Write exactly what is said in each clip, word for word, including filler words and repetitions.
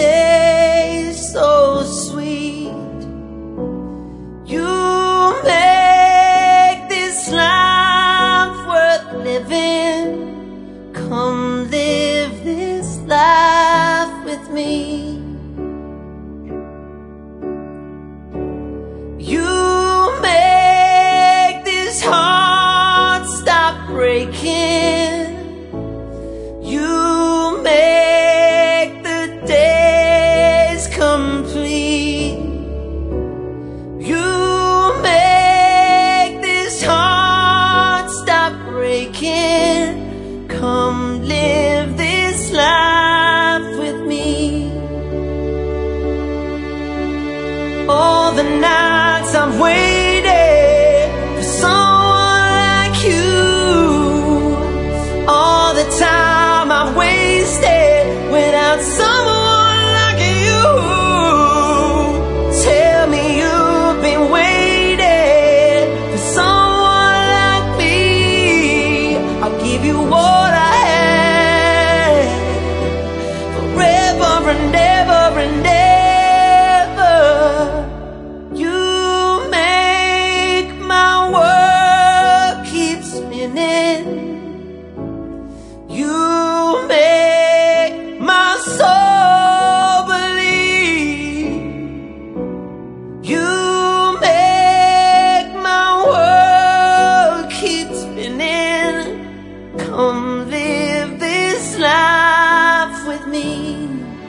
taste so sweet. You make this life worth living. Come live this life with me. You make this heart stop breaking. You make the days complete. You make this heart stop breaking. Come live this life with me. All the nights I've waited for someone like you. All the time I've wasted without someone like you. Tell me you've been waiting for someone like me. I'll give you what I have forever and ever and ever. You make my world keep spinning. You make my soul believe. You make my world keep spinning. Come live this life with me.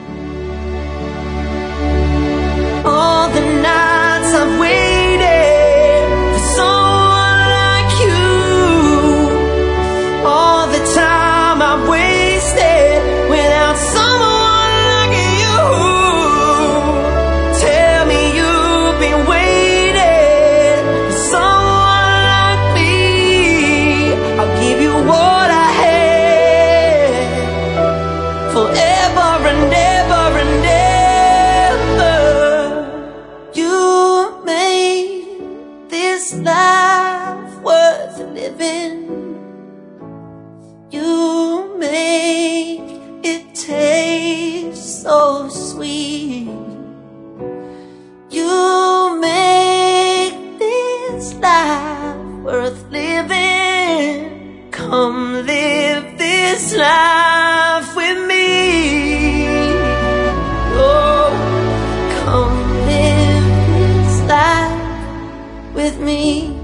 All the nights I've waited for someone like you. All the time I've wasted without someone like you. Tell me you've been waiting for someone like me. I'll give you what I have forever and ever and ever. You made this life worth living. You make it taste so sweet. You make this life worth living. Come live this life with me. Oh, come live this life with me.